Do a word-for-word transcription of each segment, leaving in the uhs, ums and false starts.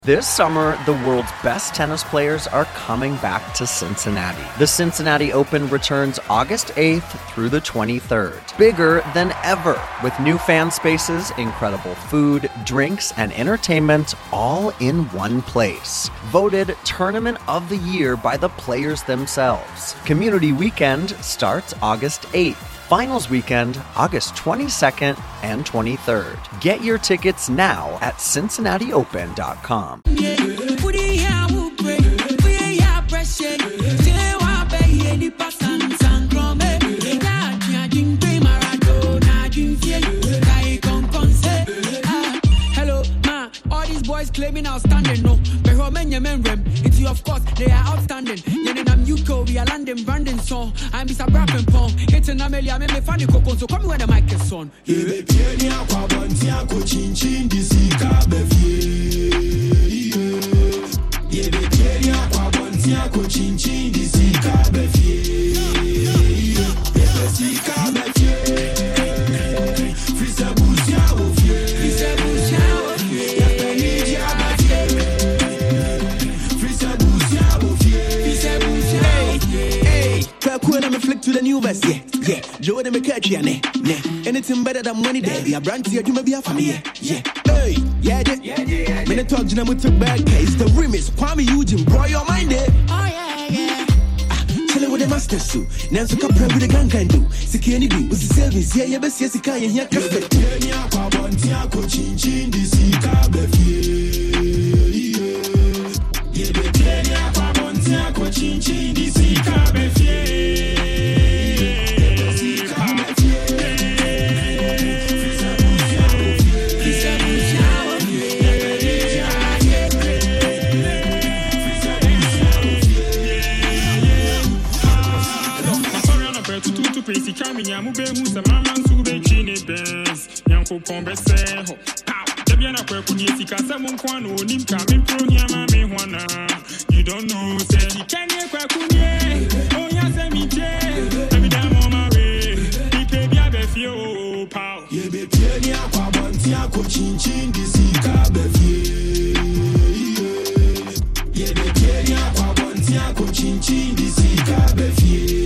This summer, the world's best tennis players are coming back to Cincinnati. The Cincinnati Open returns August eighth through the twenty-third. Bigger than ever, with new fan spaces, incredible food, drinks, and entertainment all in one place. Voted Tournament of the Year by the players themselves. Community Weekend starts August eighth. Finals Weekend, August twenty-second and twenty-third. Get your tickets now at cincinnati open dot com. Hello, ma. All these boys claiming outstanding, no. But how many men rem? It's you, of course, they are outstanding. Then I'm U K, we are landing Brandon song. I'm Mister Brappen Pong. It's an Amelia, me me funny coco, so come when the mic is on. Yebe pieni akwa bantia ko chin chin disi ka befie. Yebe pieni akwa bantia ko chin chin disi ka befie. Yebe si ka befie. Frise busia ofie. Frise busia ofie. Yebe ni dia befie. Frise busia ofie. Frise busia ofie. Hey, when I'm flick to the new best, yeah, yeah. Joe de me catch ya, ne, ne. Anything better than money, there. Be a brand to you, be a family, yeah, yeah. Hey, yeah, yeah, yeah, yeah. When I talk to them with a bad case, the remix, Kwame Eugene, bro, your mind, eh? Oh, yeah, yeah. Ah, chillin' with the master suit. Now, so come with the gang can do. Security do, was the service, yeah, yeah, but yes, you can't hear cafe. Pieni akwa bantia ko chin chin disi ka befie. Yebe pieni akwa bantia ko chin chin disi ka befie. Crazy coming, ya mube musa mama sube chine benz. Yanko pombe seho. Pow. Debiana kwe kudie kasa munkwano nimka mimpro nyama mehwana. You don't know say you can't kwe kunye. Oh ya se mi je. Every time on my way. Ni baby abe fio pow. Yebe pieni akwa bantia ko chin chin disi ka befie. Yebe pieni akwa bantia ko chin chin disi ka befie.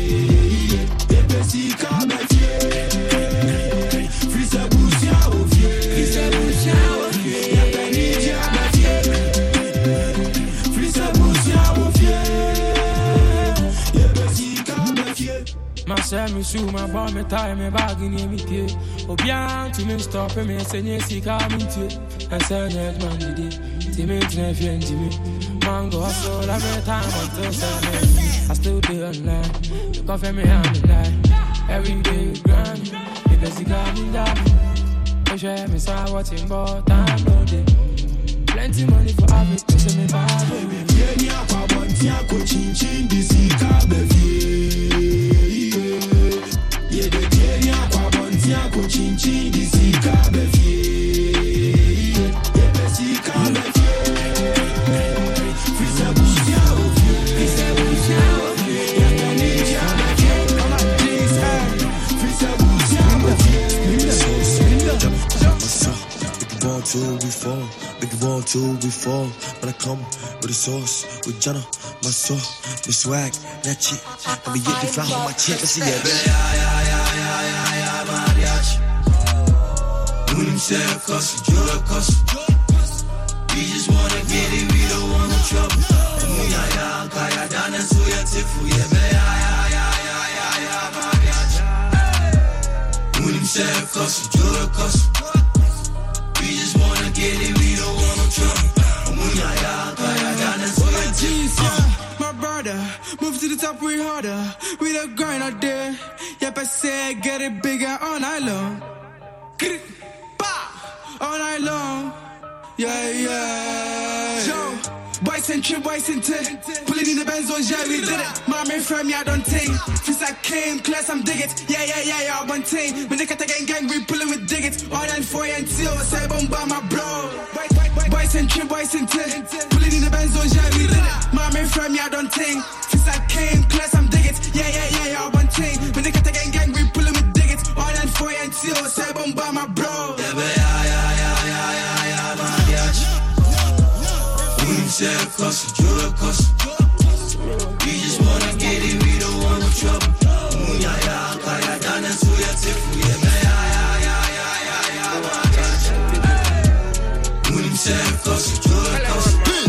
Me shoe my bomb me tie me bag in me pay. Obian to me stop me say yes he come into. I say yes man did it. Ti me try friend me. Mango hustle I me time until seven. I still do online. Coffee me hand lie. Every day grind. If the cigar me down. I share me say watching but time no day. Plenty money for everything say me bad baby. Pieni akwa bantia ko chin chin disi ka befie. Yeah, the Kenya kwa bantia ko chin chin disi ka befie. Yeah, besi ka befie. Frise busia ofie. Frise busia ofie. Yeah, kani dia befie. Come on, please, hey. Frise busia ofie. Big ball till we fall, big ball till we fall. But I come with a sauce, with Jenna, my soul, my swag, that shit. Let me get the fly on my chest, see that. When him say a cuss, you a cuss. We just wanna get it, we don't want no trouble. Muya ya, kaya dana suya tifu, yeah, be ya ya ya ya ya ya mariachi. When him say a cuss, you a cuss. We just wanna get it, we don't want no trouble. Muya ya, kaya dana suya tifu. My brother, move to the top, we harder. We the grind out there. Yep, I say get it bigger all night long. Get it, bah, all night long. Yeah, yeah. Yo, boys and trip, boys and tin. Pulling in the Benz on yeah, we did it. Mommy from ya don't think. Since I came, class, I'm dig it. Yeah, yeah, yeah, yeah, one thing. When they cut the gang, gang, we pulling with dig it. All nine four and two, say bomb by my bro. Boys and trip, boys and tin. Pulling in the Benz on yeah, we did it. Mommy from ya don't think. Since I came, class, I'm dig it. Yeah, yeah, yeah, yeah, one thing. When they cut the gang, gang, we pulling with dig it. All nine four and two, say bomb by my bro. Yeah, yeah, yeah, yeah, yeah, yeah, yeah, mariachi. Wouldn't say a cuss, you a cuss. We just wanna get it, we don't want no trouble. Munya ya, kaya dana suya tifu ya me ya ya ya ya ya ya ya. Wouldn't say a cuss, you a cuss.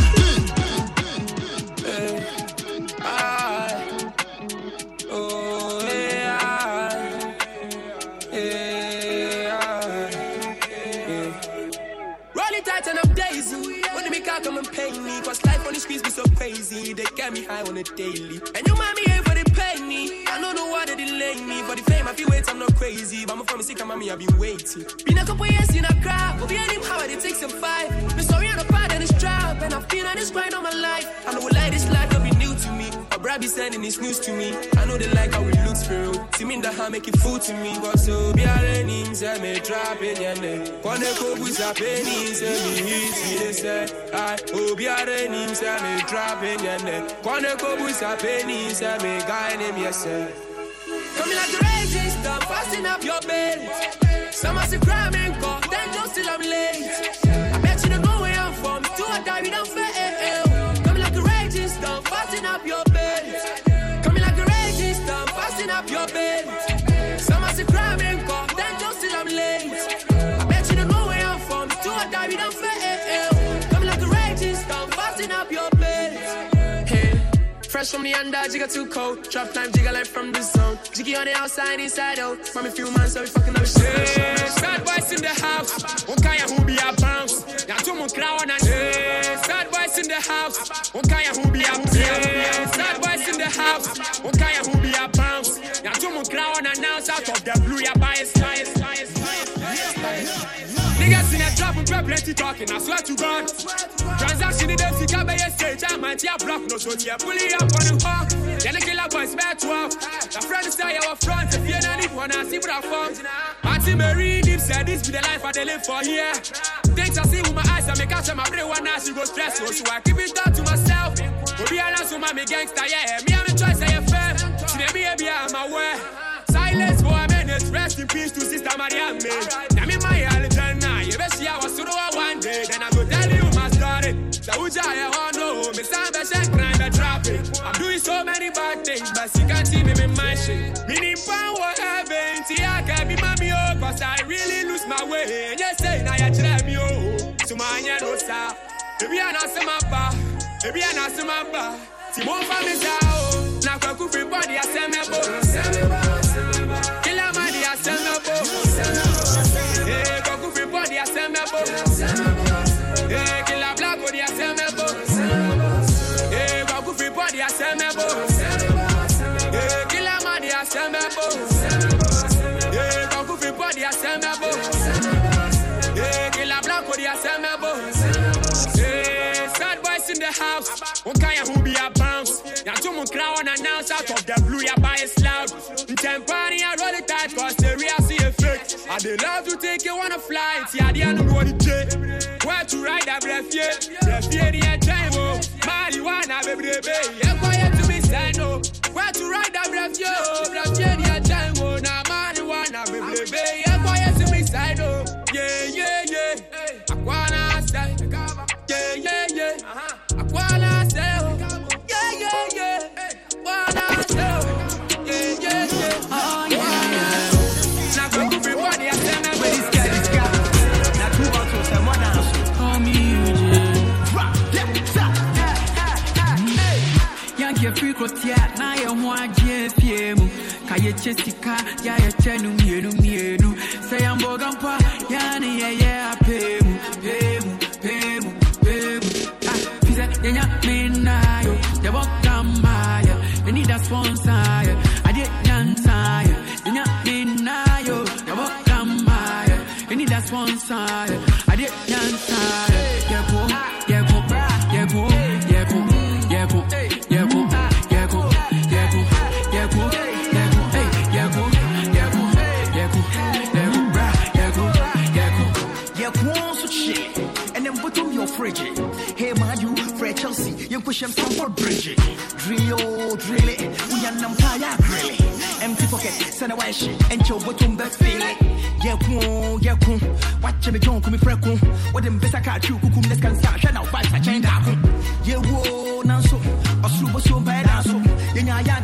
Come and pay me, cause life on the streets be so crazy. They get me high on a daily. And you mommy ain't for the penny. I don't know why they delay me. For the fame, I feel wait, I'm not crazy. But I'm from the sick, mommy, I've been waiting. Been a couple years in a crowd. But we ain't even how it takes some five. Been sorry on the part and it's trap. And I've been on this grind all my life. I know like this life don't be new to me. A brab be sending this news to me. I know they like how we look for real. See me in the hand, make it food to me. But so be a learning, say me drop in your neck. When they go with a penny, say me hit me, they say. I hope you are the name, say me drop in your neck. When they go with a penny, say me guy name yourself. Coming like the raging stuff, fasten up your belt. Someone say crime ain't caught, then just till I'm late. I bet you don't know where I'm from, do or die, we don't fail. Coming like the raging stuff, fasten up your belt. Coming like the raging stuff, fasten up your belt. Someone say crime ain't caught, then just till I'm late. I bet you don't know where I'm from, do or die, we don't fail. Coming like the raging stuff, fasten up your belt. Hey, fresh from the under, jigga too cold. Drop time, jigga like from the zone. Jiggy on the outside, inside out. Mommy few months, so we fucking up shit. Sad boys in the house, one kind of who be a bounce. Now two more crown and sad boys in the house, one kind of who be a bounce. Sad boys in the house, one kind of who be a bounce. Now two more crown and now out of the blue, ya bias, bias, bias, bias. Niggas in a trap and grab plenty talking, I swear to God. Transaction in the figure by a stage, I might have block, no so you're pulling up on the hawk. Then the killer boys back to up. The friends say our front, if you don't need one, I see what I found. Auntie Mary Deep said this be the life I they live for here. Things I see with my eyes, I make out my brain one now she go stressful. So I keep it down to myself. Will be honest with my gangster, yeah. Me I'm a choice, I am fair. She never be able, I'm aware. Silence for a minute, rest in peace to Sister Mariam. Now me my Alexander, you bet she I was so one day. Then I go tell you my story. So who's I want to know? Me stand by check crime and traffic. I'm doing so many bad things, but she can't see me in my shit. Me need power heaven, see I can be mommy oh, cause I really lose my way. And you say now you try me oh, so my hand no sir. Baby I not see my bar, baby I not see my bar. See more for me oh, now go cook free body I send me bo. Kill a man I send me bo. Hey, go cook free body I send me bo. Hey, kill a black body I send me bo. Hey, go cook free body I send me bo. Hey, kill a man I send me bo. Hey, go cook free body I send me bo. Hey, kill a black body I send me bo. Hey, sad boys in the house, one kind of who be a bounce. Now two more crown announce out of the blue, ya buy a loud. In Tempani, I roll it tight, cause the real see effect. I they love to take you on a flight, yeah, they don't know the jet. Where to ride a breath, yeah, breath, yeah, the time, oh. Marijuana, baby, baby, yeah, quiet to me, say no. Where to ride a breath, yo, breath, yeah, the time, oh. Now marijuana, baby, baby, yeah, quiet to me, say no. Yeah, yeah, yeah, I wanna say, yeah, yeah, yeah, I wanna say, yeah, yeah, yeah, wanna say, yeah, yeah, yeah, oh, yeah, yeah. Now go everybody, I tell me where this guy is got. Now two out of some one house. Call me Eugene. Rock, yeah, stop, hey, Yankee free crotia, now you want J F M. Kaya Jessica, ya ya chenu mienu mienu. Say I'm bogampa, yani yeah yeah pemu, pemu, pemu, pemu. Ah, pizza yanya minayo, ya bogamaya. We need a sponsor, I did nyansa. Yanya minayo, ya bogamaya. We need a sponsor, I did nyansa. Yeah go, yeah go, yeah go, yeah go, yeah go, yeah go, yeah go, yeah go, yeah go. Frigid. Hey, man, you Fred Chelsea, you push him for Bridget. Drill, drill it, we are nam kaya grill it. Empty pocket, send away shit, and your bottom back feel it. Yeah, cool, yeah, cool. Watch me, don't come me freckle. What them best I catch you, kukum, let's can start. Shut out, fight, I change that.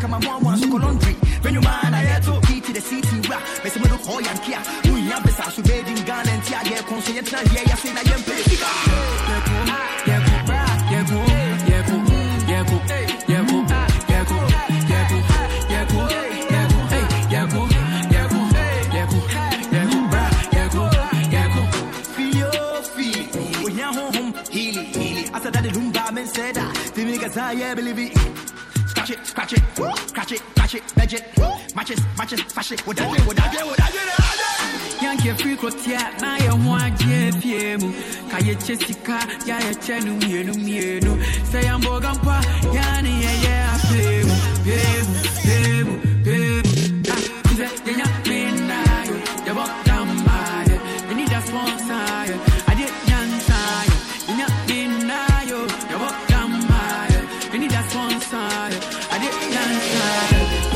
my mom wants to go laundry. When you man, I had to eat to the city rap. Miss me look all and care. We have the house, we made in Ghana and Tia, yeah, conscience, yeah, yeah, say, I am pretty. Yeah, go, yeah, go, yeah, go, yeah, go, yeah, go, yeah, go, yeah, go, yeah, go, yeah, go, yeah, go, yeah, go, yeah, go, yeah, go, yeah, go, yeah, go. Feel your feet. We are home, heal it, heal it. After that, the room barman said that. The niggas, I believe it. Scratch it, scratch it, scratch it, scratch it, edge it, matches, matches, fash it. What I do, what I do, what I do. Yankee free crotia, now you want J P M. Kaya Jessica, Yaya Chenu, Mienu, Mienu. Say I'm Bogampa, Yani, yeah, pay, pay, pay, pay. Ah, is that the young man? You walk down by it. You need a sponsor. I did young side. You young man, you walk down by it. You need a sponsor. I did young side.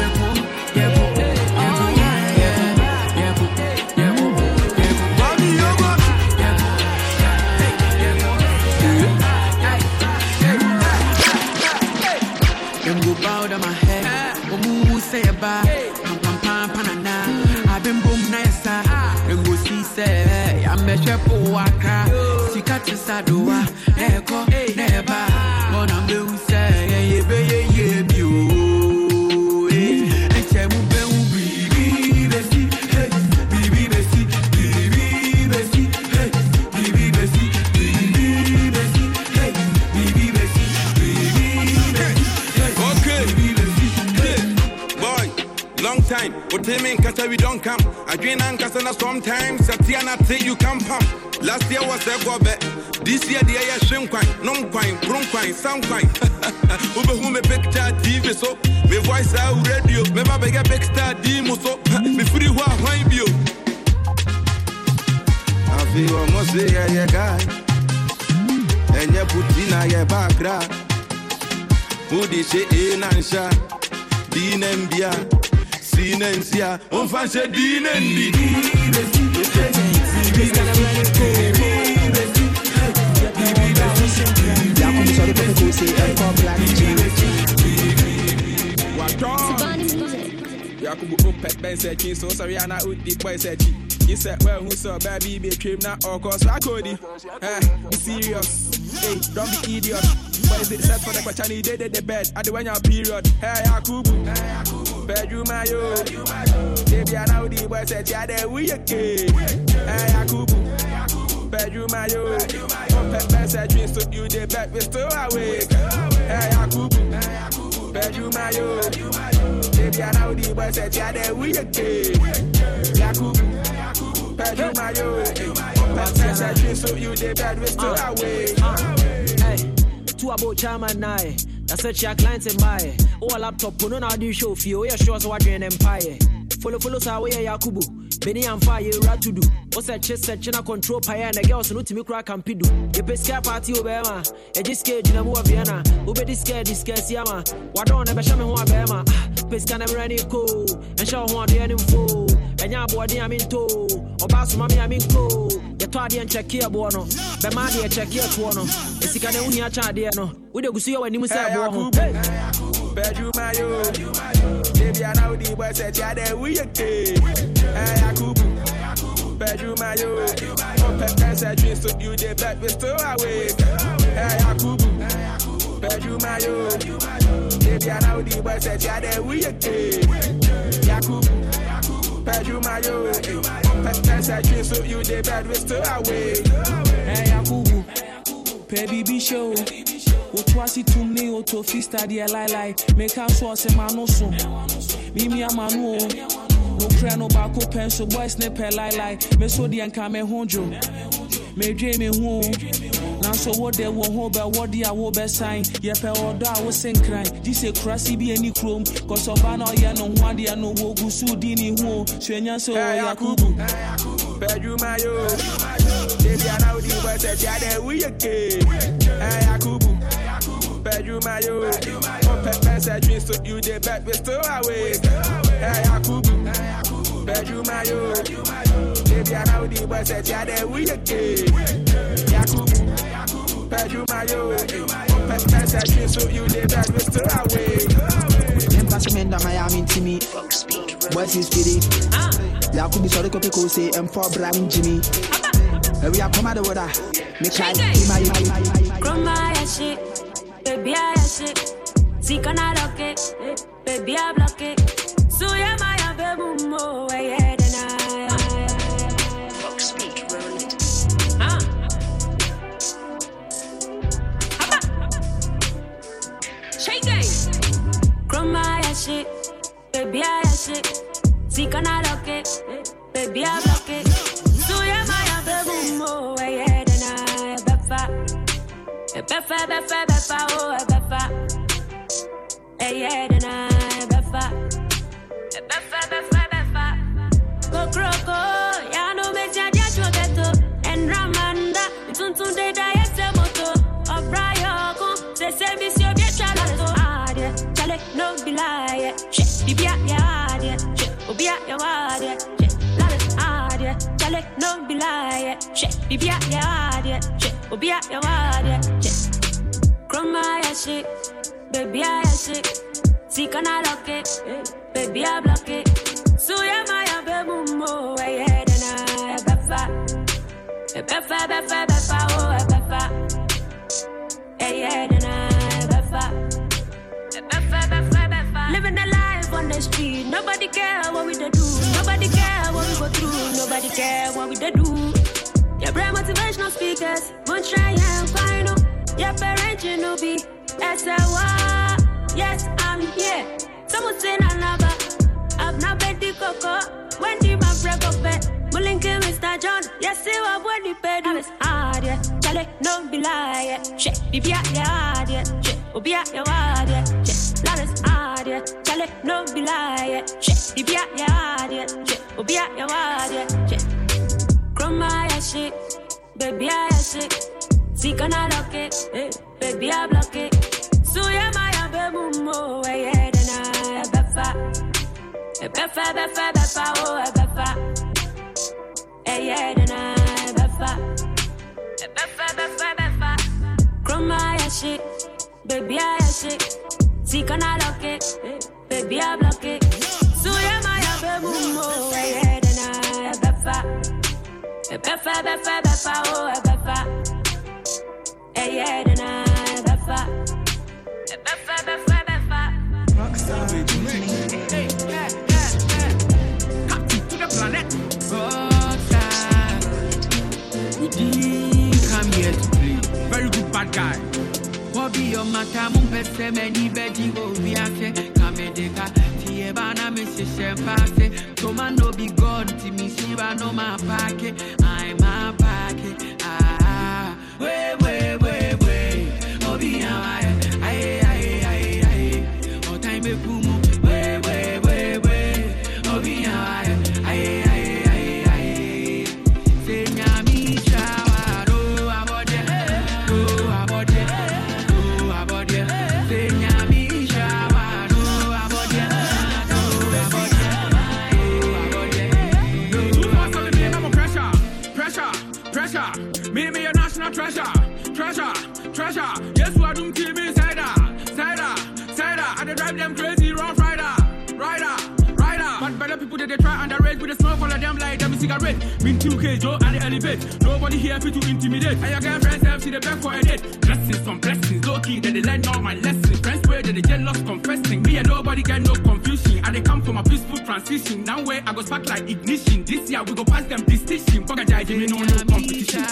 Pam pam pam panana. I've been boom nice. And go see say I'm a chef waka. Sikati sadua. Eko neba. When I'm doing say yeah yeah yeah you. And chemu be baby besi. Baby besi. Baby besi. Baby besi. Baby besi. Baby besi. Baby besi. Long time, but they mean cause we don't come. I drink and cause sometimes Satiana say you can pump. Last year was a go back. This year the air shrimp quine, non quine, bron quine, sound quine. Ube who me picture T V so me voice out radio, me ba beg a big star demo so me free wa wine bio. I feel almost yeah yeah guy. And you put in a yeah background. Who did she in and sha? Din and bia. Sinencia, on fancy din and Yakubu Umpet Ben said, so sorry, and I would the boy said, he said, well, who saw baby be trim now, or cause Rakodi? Eh, be serious. Hey, don't be idiot. Why is it set for the question? He did the bed at the one year period. Hey, Yakubu, bedroom, my yo. Baby, I know the boy said, yeah, there we again. Hey, Yakubu, bedroom, my yo. Umpet Ben said, so you the bed, we still awake. Hey, Yakubu, bedroom, my yo. Baby, I know the boy said, yeah, there we again. Yakubu, bedroom, my yo. Umpet Ben said, so you the bed, we still awake. Hey. To about chairman now. I search your clients and buy. Oh, a laptop, no, now do show for you. You're sure so what you're an empire. Follow, follow, so where Yakubu. Benny and fire, right to do. What's that chest search and control pie and the girls who to me crack and pidu. You pay scare party over Emma. A just scared in a more Vienna. Who be scared, this scares Yama. What don't ever show me who Bema. Pesca never any cool. And show who the enemy fool. And your body I'm in tow. Or pass mommy I'm in cool. You told and check here, Bono. Bemadi, check here, Tuono. It's a kind of unia chadiano. We don't see you when you say, bedroom, my yo. Baby, I know the boy said, yeah, there we again. Hey, Yakubu, bedroom, my yo. Umpet Ben said, so you the bed, we still awake. Hey, Yakubu, bedroom, my yo. Baby, I know the boy said, yeah, there we again. Yakubu, bedroom, my yo. Umpet Ben said, so you the bed, we still awake. Hey, Yakubu, baby, be show. Otwasi to me, Oto Fista, dear Lily. Make us was a man also. Mimi, a man, no crano backo pencil, boy snipper, Lily. Mesodi and Kame Honjo. May dream me home. Now, so what they won't hold, but what the hour best sign. Yep, or da was saying crying. This a crassy be any chrome. Cause of an oya no one, dear no wogu sudini home. Swenya so Yakubu. Bedroom, my yo. Baby, I know the boy said, yeah, there we again. Hey, Yakubu. Bedroom, my yo. Umpet Ben said, so you the bed, we still awake. Hey, Yakubu. Bedroom, my yo. Baby, I know the boy said, yeah, there we again. Yakubu. Bedroom, my yo. Umpet Ben said, so you the bed, we still awake. Simenda Miami to me. What's his spirit? Ya could be sorry to pick say and for Bram Jimmy. We are come out of water. Make I my Grandma shit, baby I shit. See can I lock it, baby I block it. So yeah my baby mo yeah then I rock speed rolling. Ah. Shake it. Grandma shit, baby I shit. See can I lock it, baby I block it. So yeah my baby mo yeah then I befa. Befa befa befa oh befa. Hey yeah then I befa. Befa befa befa. Go croko ya no me tia dia choteto en ramanda tuntun de da yete moto obrayo ko se se mi si obi chalato ade chale no be lie she bibia ya ade she obia ya ade she lale ade chale no be lie she bibia ya ade she obia ya ade she grandma ya she baby ya she see can I lock it baby I block it so yeah my baby mo yeah then I befa befa befa befa oh befa hey yeah then I befa befa befa befa living the life on the street nobody care what we do nobody care what we go through nobody care what we do yeah brand motivational speakers won't try and find out yeah parents you know be S L Y yes I'm here someone say another I've not been the coco when the man break up bed Mulinke Mister John yes see what when the bed is hard yeah chale no be lie yeah shit bibia yeah yeah shit obia yeah yeah shit lanes hard yeah chale no be lie yeah shit bibia yeah yeah shit obia yeah yeah shit grandma yeah shit baby yeah shit see can I lock it baby I block it so yeah my baby mo yeah then I befa befa befa befa oh befa hey yeah then I befa befa befa befa grandma yeah shit baby yeah shit see can I lock it baby I block it so yeah my baby mo yeah then I befa befa befa befa oh befa hey yeah then I befa befa befa befa Rockstar hey yeah happy to the planet Rockstar we did come here to play very good bad guy what be your matter mon pese many bedi go we ase kamedeka tie bana me se passe to man no be god ti mi si ba no ma pack I'm a pack ah we we we we obi aye aye aye aye o time me kumu we we we we obi aye aye aye aye se nyami shawaro abode do abode do abode se nyami shawaro abode do abode do abode no pressure pressure pressure me me your national treasure treasure treasure yes what don't kill me cider cider cider I dey drive them crazy rough rider rider rider but better people that they try underrate with the smoke all of them like them cigarette been two K Joe and the elevate nobody here fit to intimidate and your girlfriend self she the back for a date blessings from blessings low key that they learn all my lessons friends pray that they jealous confessing me and nobody get no confusion and they come from a peaceful transition now where I go spark like ignition this year we go pass them distinction fuck a judge me no no competition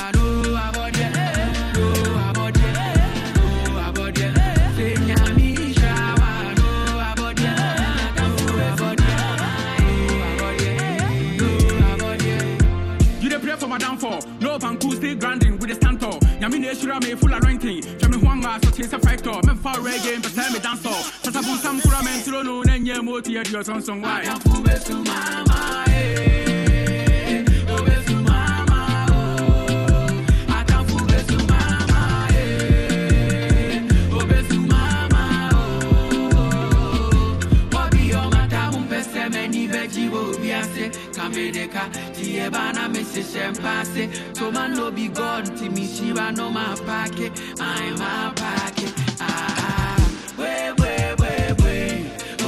for my downfall. No banku stay grinding with the stand tall. Yamine Shura me full anointing. Jami Huanga so chase a factor. Men for reggae but tell me dance all. Tata bun sam kura men tiro no nenye moti at your son song why. Kamedeka, tie bana me se passe. To man no be god, ti mi shiba no ma pack. I'm a pack. Ah, we we we we.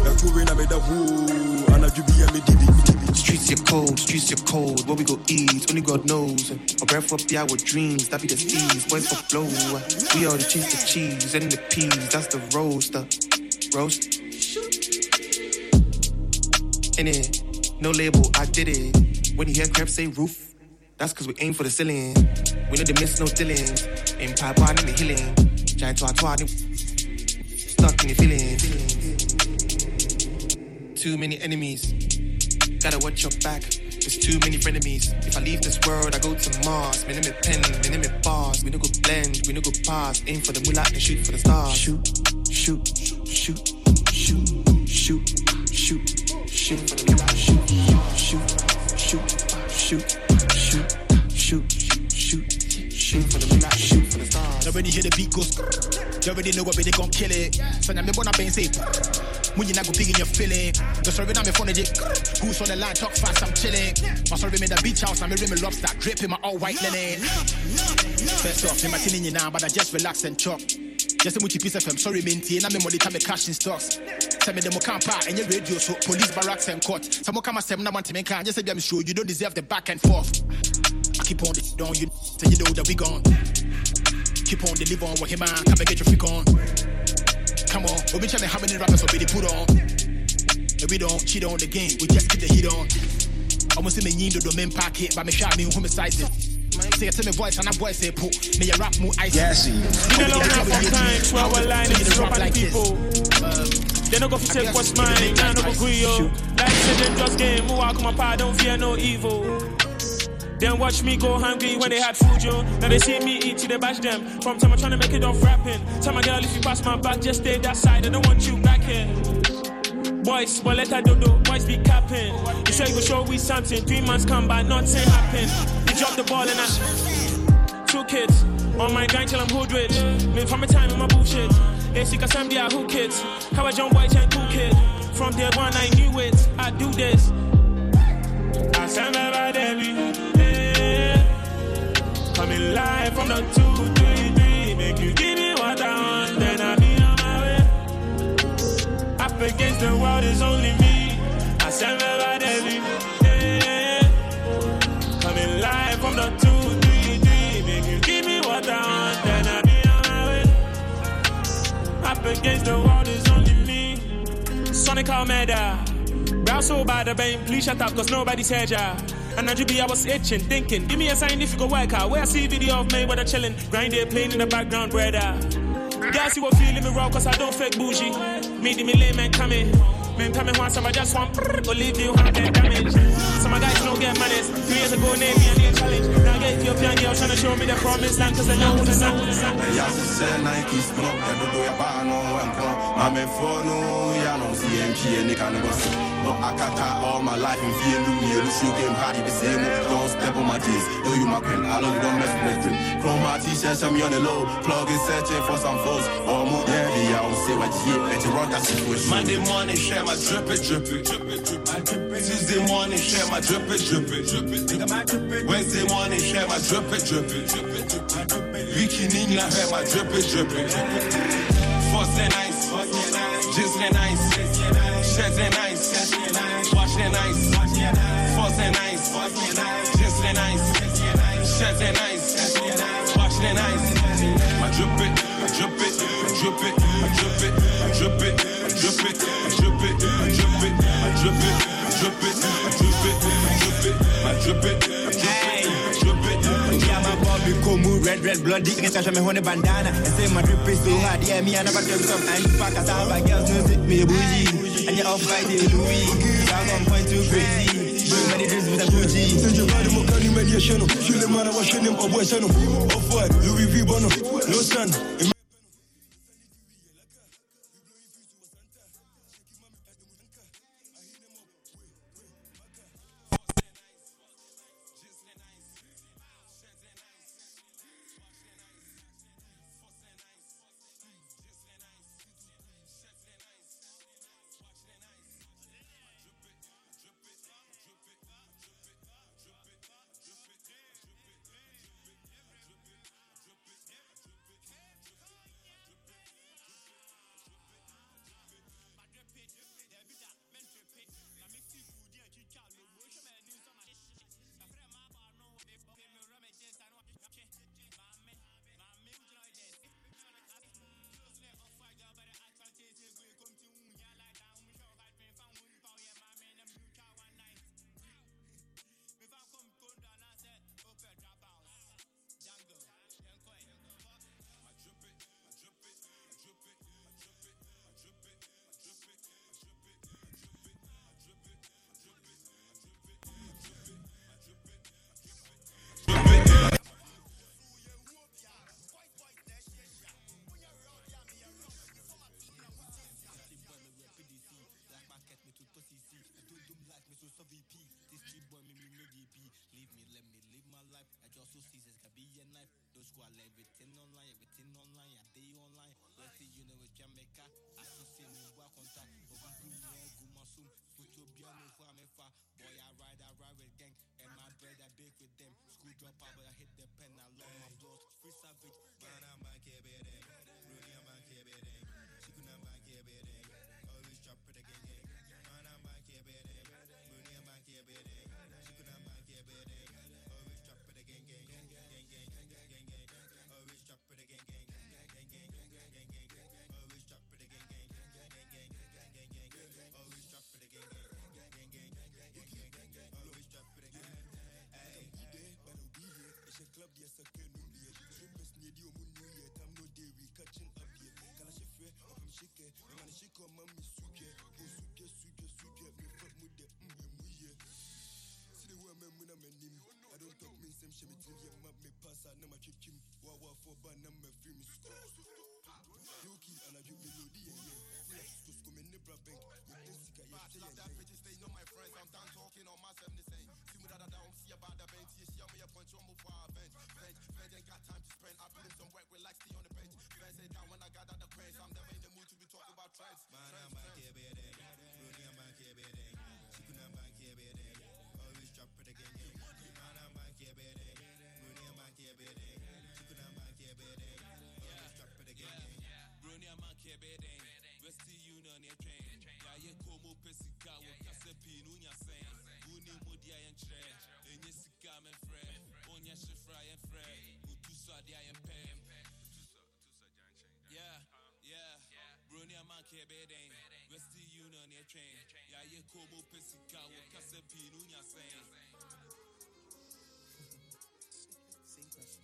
A cool I made a woo, and I do be a me. Streets are cold, streets are cold. Where we go eat, only God knows. A breath up the our dreams, that be the seas. Boys for flow. We all the cheese, the cheese, and the peas. That's the roaster. Roast. In it, no label, I did it. When you hear crap say roof, that's cause we aim for the ceiling. We know the miss no dealings. Aim pipe one in the healing. Giant to our twat, stuck in your feelings. Too many enemies. Gotta watch your back. There's too many frenemies. If I leave this world, I go to Mars. Me name it pen, me name it bars. We no go blend, we no go pass. Aim for the moolah and shoot for the stars. Shoot, shoot, shoot, shoot, shoot, shoot, shoot for the moolah. Shoot, shoot, shoot, shoot, shoot, shoot, shoot, shoot for the moolah. Shoot for the stars. Already hear the beat goes. You already know what they gon' kill it. So now me wanna be safe. When you not go big in your feeling. The sorry now me phone it. Who's on the line, talk fast, I'm chilling. My sorry me the beach house, I'm a rim lobster, drip in my all white linen. First off, I'm telling you now, but I just relax and chop. Just a multi piece of them, sorry minty, and I'm a money time cash in stocks. Tell me the Mokamba and your radio, so police barracks and court. Some more come and say, I want to make just say, I'm sure you don't deserve the back and forth. I keep on it, don't you? So you know that we gone. Keep on deliver on what him man, come and get your freak on. Come on, we'll be trying how many rappers will be put on. And we don't cheat on the game, we just keep the heat on. Almost in the yin do the main packet, but me shot me homicide. Say it to me voice and a voice say put me a rap more ice. Yeah, see. You know enough of times where our line is drop like people. They don't go for take what's mine, I don't agree yo. Like say them just game, who walk my pa, don't fear no evil. Then watch me go hungry when they had food, yo. Now they see me eat till they bash them. From time I'm trying to make it off rapping. Tell my girl if you pass my back, just stay that side. I don't want you back here. Boys, but let her do do. Boys be capping. You sure you go show we something. Three months come by, nothing happen. You drop the ball and I two kids on my grind till I'm hood rich. Me from my time in my bullshit. They see cause I'm the who kids. How I jump white and cool kid. From day one I knew it. I do this. I stand by Debbie. Coming live from the two, three, three. Make you give me what I want, then I'll be on my way. Up against the world is only me. I stand by Debbie. Coming live from the two, three, three. Make you give me what I want, then I'll be on my way. Up against the world is only me. Sonic Almeida. Brow so bad, the bane, please shut up, cause nobody's heard ya. And now you be, I was itching, thinking, give me a sign if you go work out. Where I see video of me, where they're chilling, grind it, playing in the background, brother. Guys, you will feeling me raw, cause I don't fake bougie. Me, the me lay, man, coming. Man, coming once, I just want to leave you hard and damage. Some of guys don't get manners. Three years ago, Navy and the challenge. Now I get Ethiopian girl trying to show me the promised land, cause I know who the sun. Yeah, she said Nike smoke, I don't know your bar, no one come. I'm a phone, yeah, no C M P, and they can't go see. No, I can't all my life in fear, you me, you shoot game hard, the same. Don't step on my teeth, yo, you my friend, I love you, don't mess with me. From my t-shirt, show me on the low, plug is searching for some foes. Or more, yeah, I will say what you hear, let you run that situation. Monday morning, share my drip it, drip it, drip it, drip it. Tuesday morning, share my drip it, drip it, drip it. Wednesday morning, share my drip it, drip it, drip it, drip it. Weekend in, I hear my drip it, drip it, drip it. First and nice, just and nice, sheds and nice, wash and nice. First and nice, just and nice, sheds and nice, wash and nice. My drip it, I drip it, I drip it, I drip it, I drip it, I drip it, I drip it, I drip it, I drip it, I drip it, I drip it, I drip it, I drip it, I drip it, I drip it. Yeah, my Bobby Komu, red, red, bloody, and catch me on a bandana. And say my drip is so hard, yeah, me and I never some and fuck us out, my girls know sit me a bougie. And you're off by the Louis, I'm on point too crazy. You many drinks with a Gucci. Send your body more can you mediation. You the man I was showing him a boy son. Off white, Louis V Bono, no sun. Muna menim. I don't talk me same shit between your map me pass out na my chick him. Wawa for ban na me free me. Yuki and I do melody and yeah. Flex to school me nebra bank. You think you got your that bitch stay no my friends. I'm done talking on my seven the same. See me that I don't see about the bench. You see me a punch on before I bench. Bench, bench ain't got time to spend. I put in some work, relax, stay on the bench. Bench say down when I got out the craze. I'm never in the mood to be talking about trends. Man, I'm back here, baby. Rudy, I'm back here, baby. Chicken, I'm back here, baby. Always drop it again. Man, I'm back here, baby. Rudy, I'm back here, baby. Chicken, I'm back here, baby. Always drop it again. Bruni, I'm back here, baby. West Union, your train. Yeah, you come up, Pessica, with Casapi, Nunya saying. Uni Mudia and Trey. And yes, come and friend. On your fry and friend. Who to saw the iron pen. Yeah, yeah, Bruni, I'm back here, baby. West Union, your train. Yeah, you come up, Pessica, with Casapi, Nunya saying. Same question.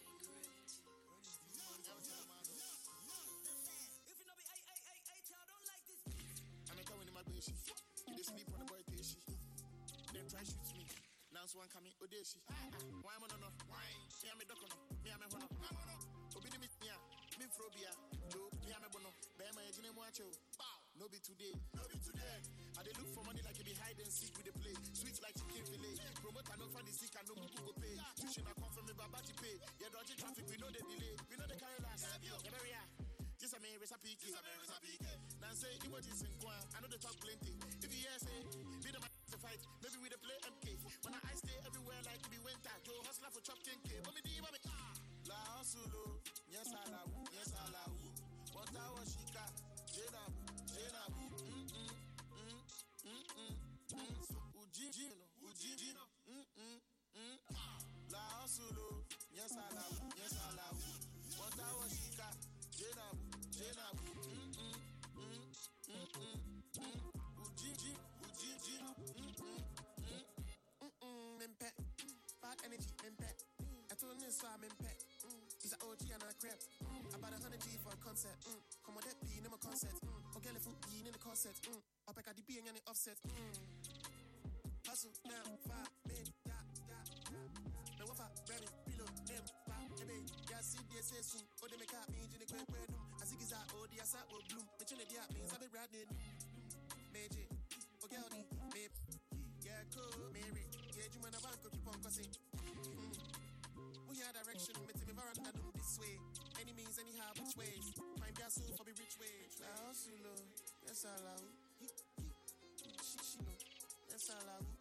I'm a going in my baby. You just sleep on the boy Tashi. Then try shoot me. Now one coming Odeshi. Why am I no? Why? Me am a docono. Me am a hono. Obidi me ya. Me frobia. Joe. Me am a bono. Bear my engine watcho. No be today. No be today. I they look for money like you be hide and seek with the play. Sweet like chicken fillet. Promoter no find the sick and no go pay. Tuition I come from me babaji pay. Yeah, dodgy traffic we know the delay. We know the carry last. Yeah, barrier. Just a man recipe, just a man recipe. Now say emojis in Kwan, I know they talk plenty. If you hear say, be the man to fight, maybe we the play M K. When I stay everywhere like we went out, Joe hustler for chop ten K. What me do, what me La hustle, yes I la woo, yes I la woo. What I was shika, Jena, Jena, mm mm mm mm mm mm. Uji, Jino, Uji, Jino, mm mm mm. La hustle, yes I la woo, yes I la woo. What I was shika. Jena, Jena, mm mm mm mm mm mm. Uji, Uji, mm mm mm mm. Mimpe, bad energy, mimpe. I told him so I'm impet. He's an O G and a crap. About a hundred G for a concert. Mm. Come on, that be in my concert. Mm. Okay, foot be in the concert. Mm. Up at the being and the offset. Mm. Hustle now, five, man, yeah, yeah, yeah. No one for Grammy, below them, five, baby. Yeah, see, they say soon. Oh, they make up me in the quick way. I think it's out, oh, the asa, oh, bloom. Me chilling the app means I've been riding. Magic, okay, oh, me. Yeah, cool, Mary. Yeah, you wanna bank, keep on cussing. We have direction, me tell me veranda do this way. Any means, anyhow, which ways. Find your soul for the rich ways. La hustle, yes, I love. She, she know, yes, I love.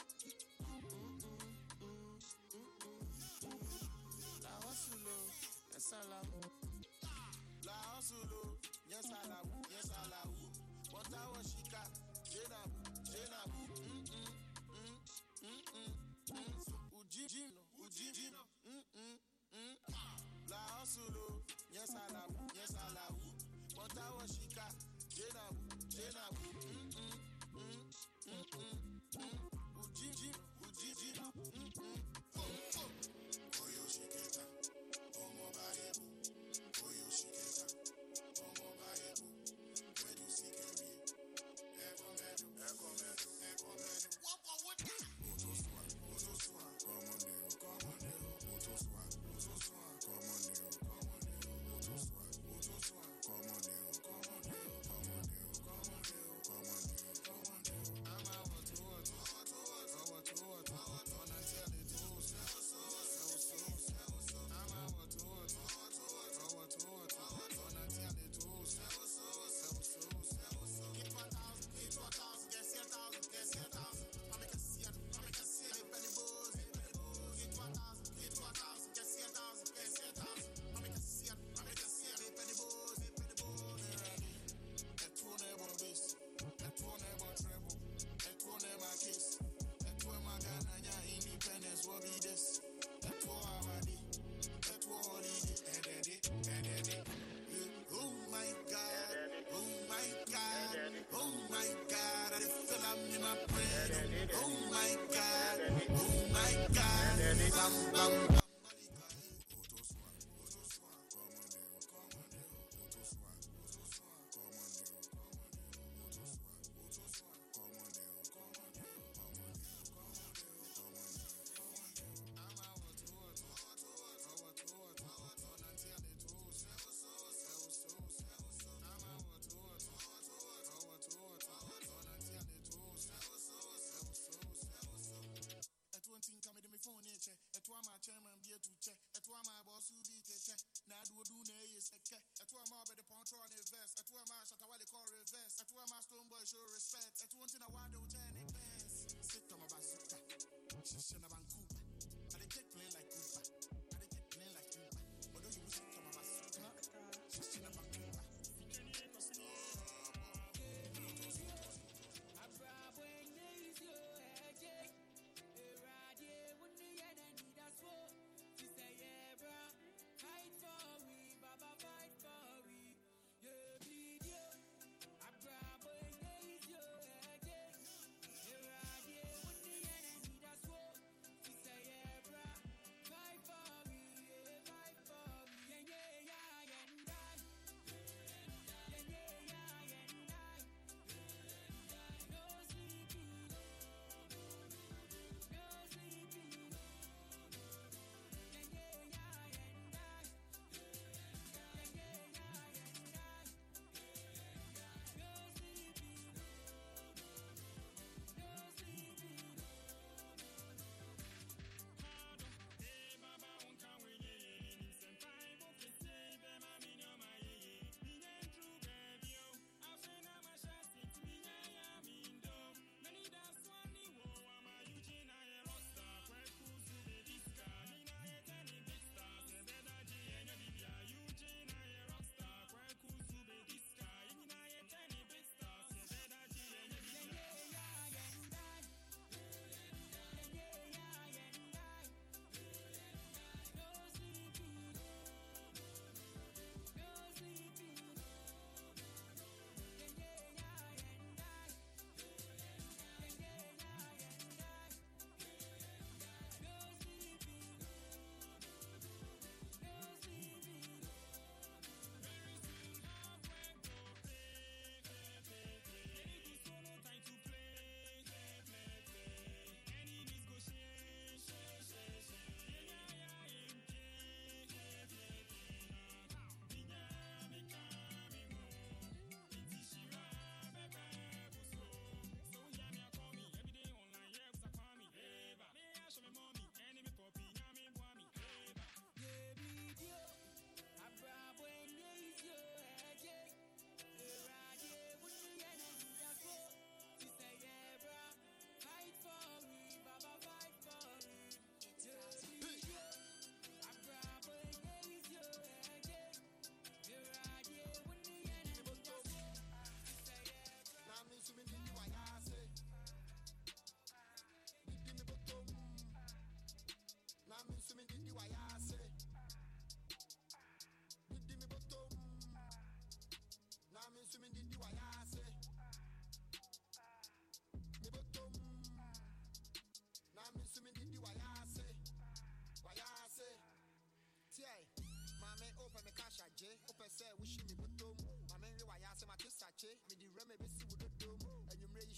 La hustle, yes, I love. La hustle, yes, I love. Yes, I love. What I was shika, Jena, Jena, mm mm mm mm mm. Uji, Jino, Uji, Jino, mm mm mm. La hustle, yes, I love. Yes, I love. What I was shika, Jena, Jena, mm mm mm mm mm mm. Uji, Jino, Uji, Jino, mm mm. Oh, oh, oh, yo, shiketa, oh, mobile. Oyo shiketa, omo baebu, wedu sikeri, eko medu, eko medu, eko medu. Wapa wapa. Oto swa, oto swa, come on deo, come on deo. Oto swa, oto swa, come on deo, come on deo. Oto swa, oto swa, come on deo, come on deo, come on deo, come on deo, come on deo, come on deo. I'm a what to what, what to what, what to what, what to what. Wanna tell it to so so so so so. I'm a what to what, what to what. What to what? Gonna tell it to so so so so so. Get one thousand, get one thousand, get your thousand, get your thousand. I make a see it, I make a see it, penny boys, get one thousand, get one thousand, get your thousand, get your thousand. I make a see it, I make a see it, penny boys, penny boys. That two never base, that two never treble, that two never kiss, that two my Ghana independence will be this, that two our day. Oh my God, oh my God, oh my God, I feel I'm in my brain. Oh my God, oh my God, bam bam.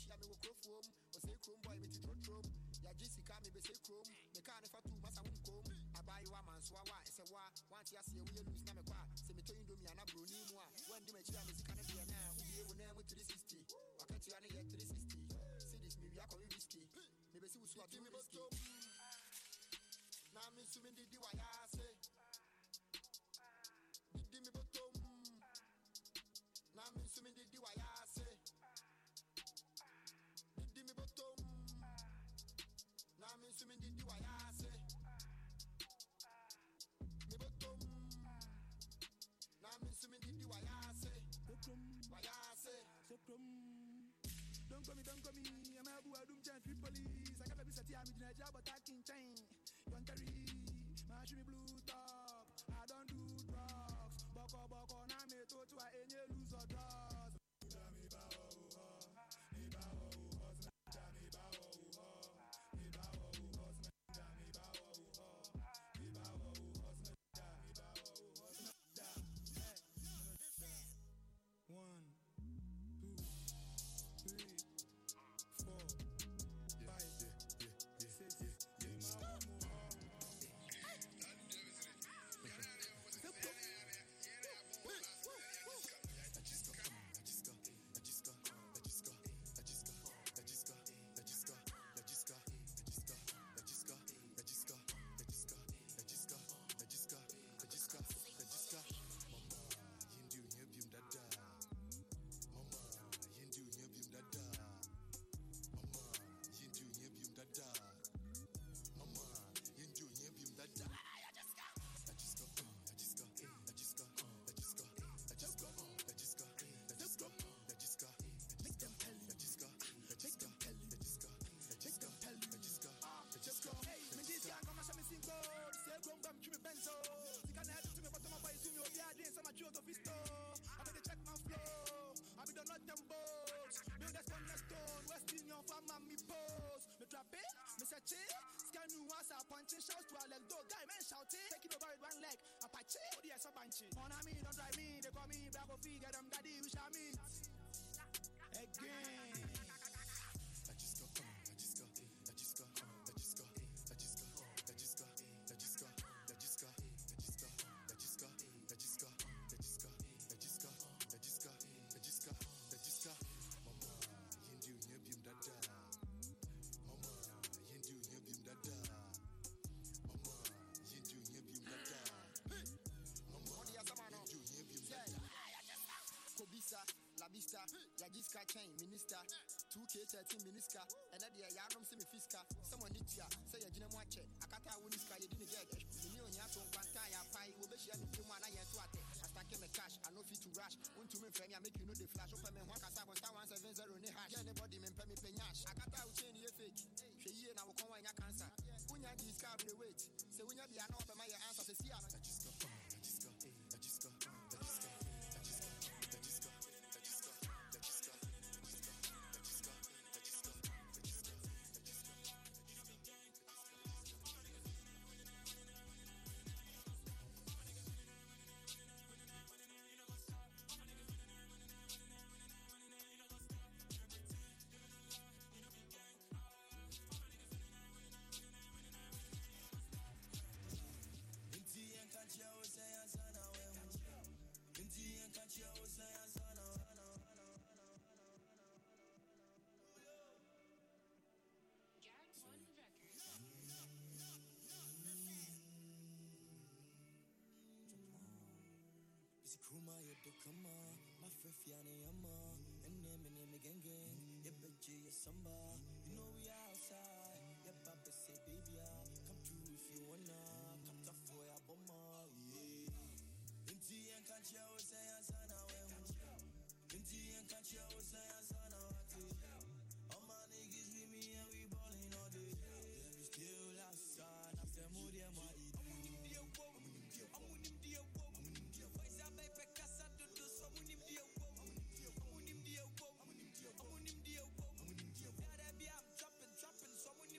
she am go crop from, or say chrome boy with the drum. Ya Jessica me be say chrome, me can't for two massa won't come. I buy you a man so I say why, want you see we lose na me kwa, say me to you do me and a brony moi. When do me chia me can be now, we will name with three sixty. I can't you any three sixty. See this me we are coming risky. Me be see we swat me risky. Now me swimming the why I say. Did me bottom. Now me swimming the why I say. Did me bottom. Now me swimming the why I say. Me bottom. Now me swimming the why I say. Why I say. Don't call me, don't call me. I'm a boy, don't change free police. I got a piece of I'm in a job, but I can't change. Don't carry, my shoe blue top. I don't do drugs. Boko boko na me to to a any loser drugs. Me bawo ho, me bawo ho, me bawo ho, me bawo ho, me bawo ho, me bawo ho, me bawo ho. One. Three, four, five, yeah, yeah, yeah, six, yeah, yeah, yeah. Punching shouts to a leg dog guy, man shouting. Taking over with one leg, Apache. Oh, yes, a banshee. On me, don't try me. They call me back of figure, them daddy, we shall meet again. I just got, I just got, I just got, I just got, I just got, I just got, I just got, I just got, I just got, I just got, I just got, I just got, I just got, I just got, I just got, I just got. Mama, you do, you beam that down. Mama, you do, you beam that down. Kobisa, Labista, Yagiska chain, Minister, two K thirteen Minister, and at the Yarum Semi Fiska, someone needs ya, say a Gina Watcher, Akata Winiska, you didn't get it. The new Yato, Pantaya, Pai, Ubesha, Humana Yatuate, I stack him a cash, I know fit to rush, one to me, Femi, make you know the flash, open me one Casa, one seven zero, ne hash, anybody, me pay me penash, Akata will change your fake, she and I will come on your cancer. When you discover the weight, so when you be an offer, my answer, say, see, I just got, I just got, I just got, I just got. Kuma yedo kama mafrefiane yama and name name gang gang yebeje samba you know we outside yeah papa say baby come through if you wanna come to for ya bomba yeah inti and can't you say asana we inti and can't you say asana what all my niggas with me and we ballin' all day yeah we still outside after moody and muddy I'm winning the award. I'm winning the award. Why is that my Picasso do this? I'm winning the award. I'm winning the award. I'm winning the award. I'm winning the award. I'm winning the award. I'm winning the award. I'm dropping, dropping. So I'm winning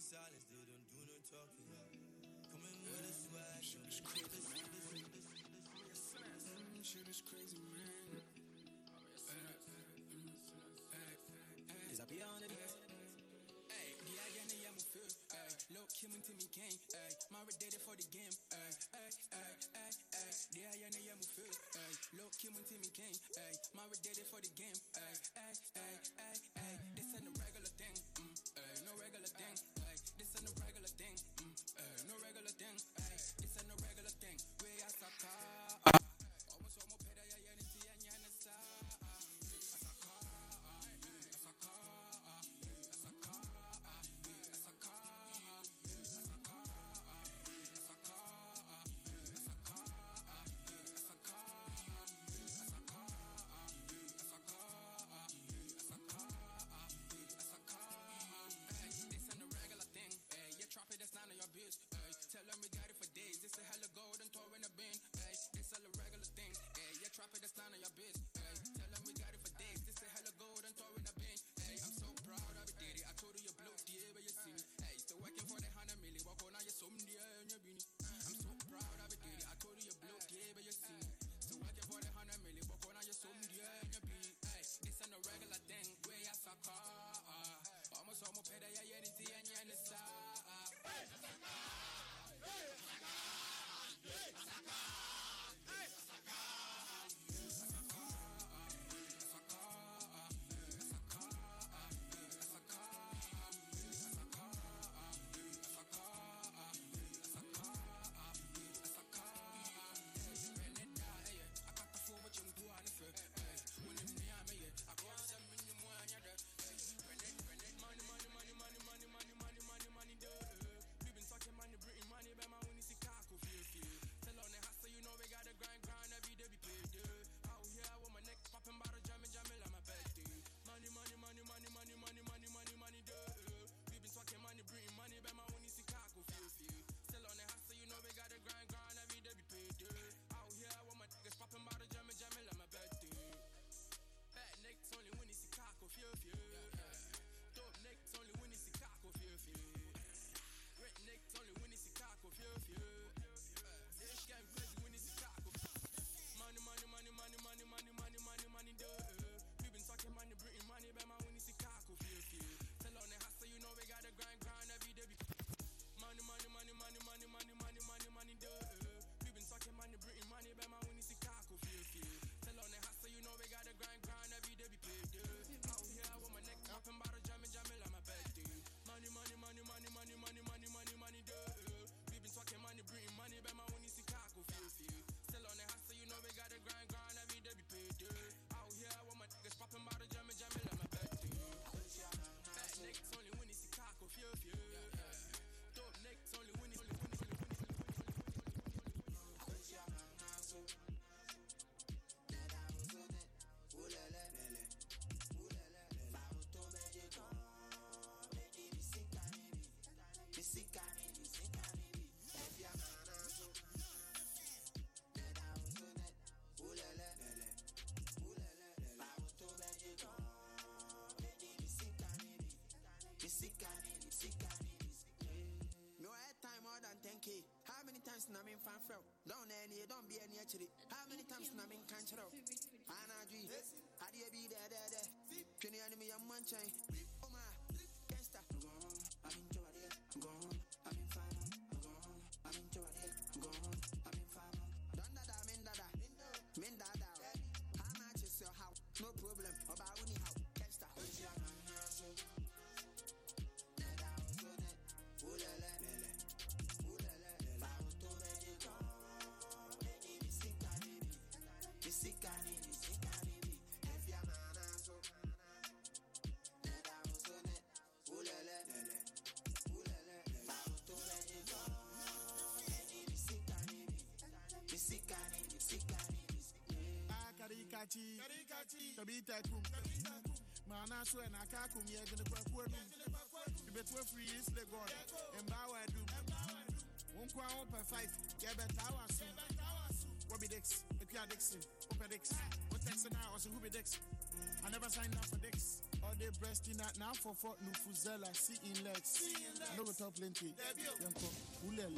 silence, they don't do no talking. Coming with a swag, shit is crazy. Shit is crazy, man. Is I beyond it? Hey, the idea yeah, I'm feel. Hey, look, him into me came. Hey, my ready for the game. Hey, hey, hey, hey, hey. The idea yeah, I'm feel. Hey, look, him into me came. Hey, my ready for the game. Hey, hey, hey, hey, hey. This ain't a regular thing. Mm, hey, no regular thing. Hey, this ain't a regular thing. Mm, hey, no regular thing. Hey, this ain't a regular thing. We are saka. Almost almost pay the yeah, yeah, yeah, yeah, yeah. Tell them we got it for days. This a hella golden tour in a bin. Hey, this all a regular thing. Hey, yeah, trap it, that's none of your biz. Hey, tell them we got it for days. This a hella golden tour in a bin. Hey, I'm so proud of it, did it. I told you you blow the air where you see me. Hey, still working for the hundred million. Walk on, now you're so many and you're beanie. I'm so proud of it, did it. I told you you blow the air where you see me. Still working for the hundred million. Walk on, now you're so many and you're beanie. Hey, this ain't a regular thing. Where you sucker. Almost almost pay the yeah, yeah, yeah, yeah, yeah. Hey, How many times na min fan fro? Don't any, don't be any actually. How many times na min can't show? Anna G, how do you be there, there, there? Can you enemy a man chain? Oh my, gangsta. I'm in Jordan, gone. I'm in fire, gone. I'm in Jordan, gone. I'm in fire. Don't da da, min da da, min da da. How much is your house? No problem. About any how? Gangsta. Ooh la la. Karikachi, Tabita Kum, Mana so and Akakum, you're going to put for me. You better free is the God, and Bow I do. One qua open five, Gabet Hours, Bobby Dix, Epia Dixon, Open Dix, what Texan hours, who be Dix? I never signed up for Dix. All the breast in that now for for Nufuzela, see in legs. I know we talk plenty. Yanko, Ulele.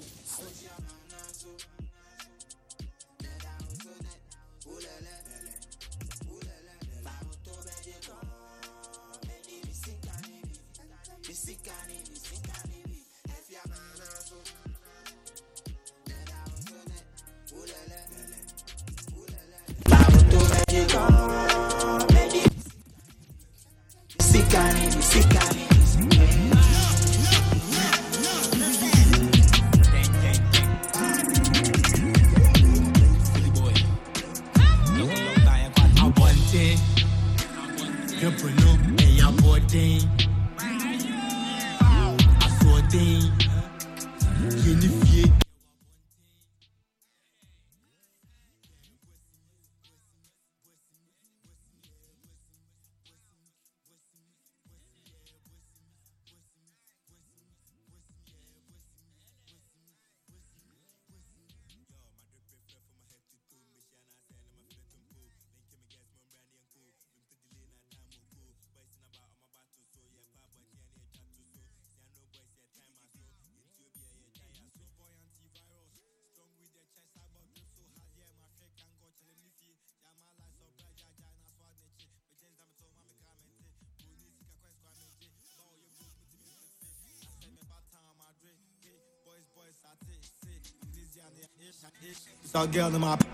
Dog girl in my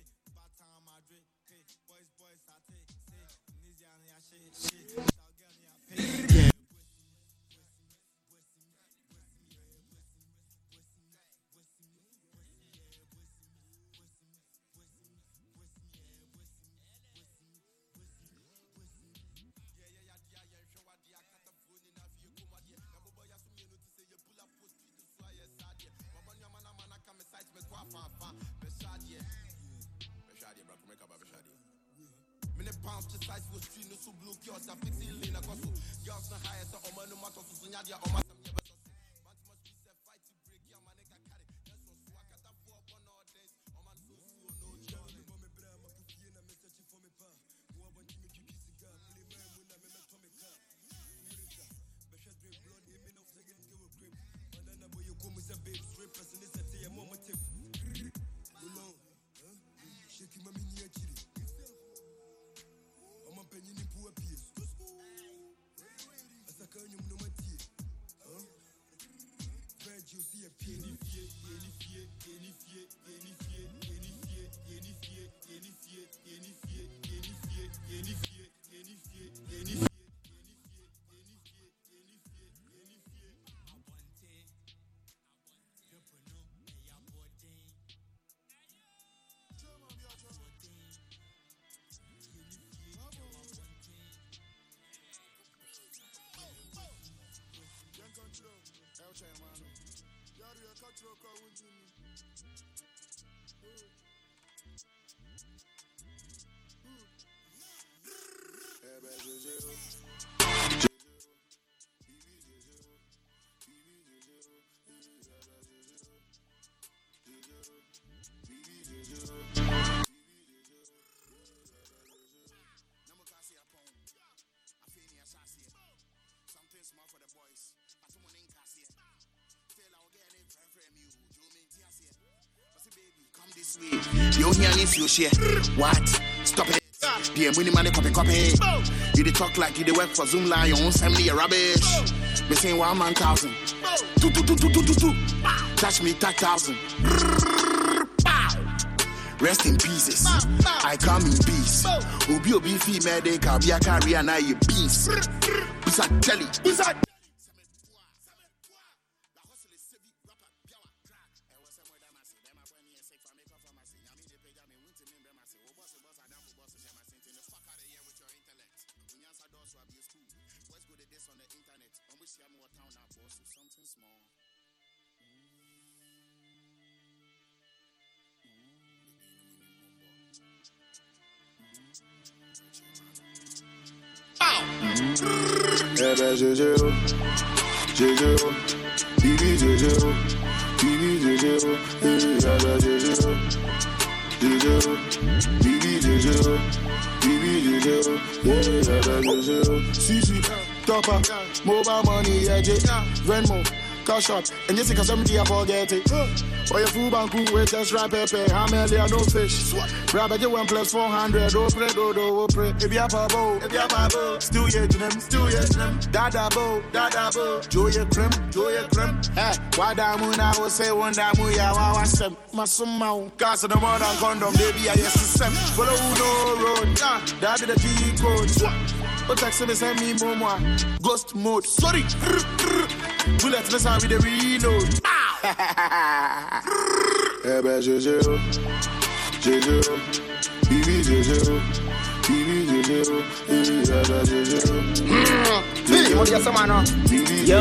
You hear if you share. What? Stop it. The money money copy copy. You dey talk like you dey work for Zoom line. You won't send me a rubbish. Me saying one man thousand. Two two two two two two two. Touch me that thousand. Rest in pieces. I come in peace. Obi obi female they can be a carrier now you beast. Who's that telly? Who's that? Eh ben Jojo, Jojo, Bibi Jojo, Bibi Jojo, eh ben Jojo, Jojo, baby Jojo, baby Jojo, yeah, Jojo. Sisi, Topper, mobile money, yeah, J, Venmo, cash out, and yes, because somebody I forget it. Or your food bank with just right pepe, how many are no fish? Grab a one plus four hundred, oh, pray, do, do, oh, pray. If you have a bow, if you have a bow, still yet to them, still yet to them. Dada bow, dada bow, Joya Crim, Joya Crim. Hey, why that moon I will say one that moon, yeah, I was some, my some mount. Cast of the modern condom, baby, I yes, some. Follow no road, yeah, that be the G code. But text me, send me more, ghost mode. Sorry, bullet, let's have the reload. Eh ben Jojo, Jojo, baby Jojo, baby Jojo, yeah, Jojo. Hey, what you say, man? Yo.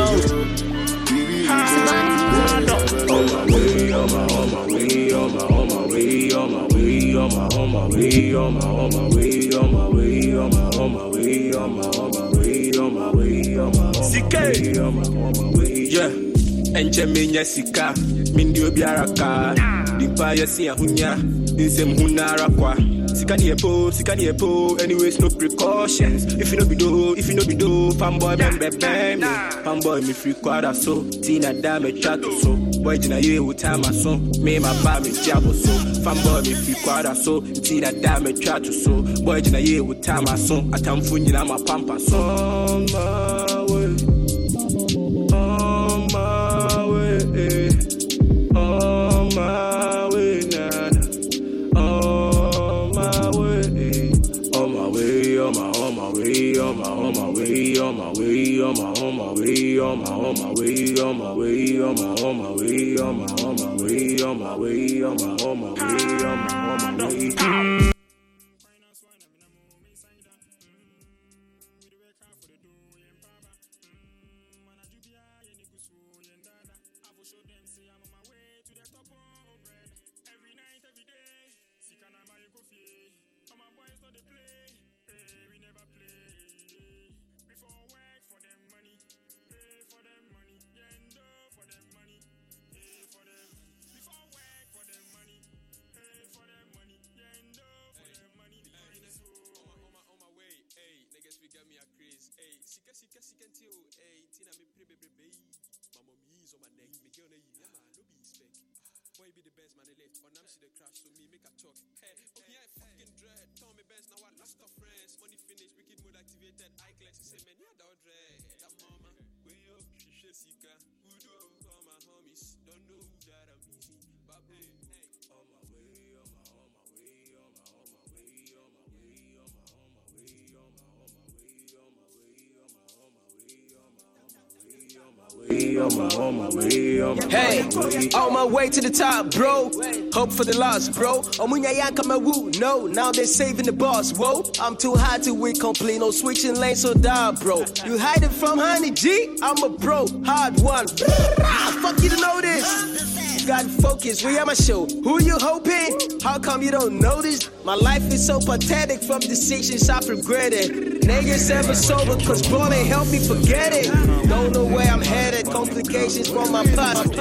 On my way, on my, on my way, on my, on my way, on my way, on my, on my way, on my, on my way, on my way, on my, on my way, on my, on my way, on my way, on my, on my way, yeah. Enjemenya sika, mindi obiara ka, dipa yesi ahunya, insem hunara kwa. Sika ni epo, sika ni epo, anyways no precautions. If you no be do, if you no be do, fanboy bembe bem. Fanboy me free quadra so, tina dame chato so. Boy jina ye utama so, me ma ba me jabo so. Fanboy me free quadra so, tina dame chato so. Boy jina ye utama so, atamfu nyina ma pampa so. On my way. On my way, on my way, nah. On my way, on my way, on my, on my way, on my, on my way, on my way, on my, on my way, on my, on my way, on my way, on my, on my way, on my, on my way, on my way, on my, on my way, on my, on my way. Sika sika ntio, eh, tina me pre be be. Mama me is on my neck, me girl na yi, ma no be spec. Boy be the best man left, on am see the crash, so me make a talk. Hey, oh yeah, fucking dread. Tell me best now I lost of friends. Money finished, wicked mode activated. I class say man, yeah, don't dread. That mama, way up, she she sika. Who do all my homies? Don't know that I'm easy. But hey, on my way, on my, on my way, on my, on my way, on my way, on my, on my way, on my, on my way, on my way. Hey, on my way to the top, bro. Hope for the lost, bro. Omunya yanka my woo, no. Now they're saving the boss, whoa. I'm too high to win complete, no switching lanes, so die, bro. You hiding from Honey G? I'm a bro, hard one. Fuck you to know this. Got focus, we at my show. Who you hoping? How come you don't notice? My life is so pathetic from decisions I've regretted. Niggas ever sober, cause bro, they help me forget it. Don't know where I'm headed, complications from my past.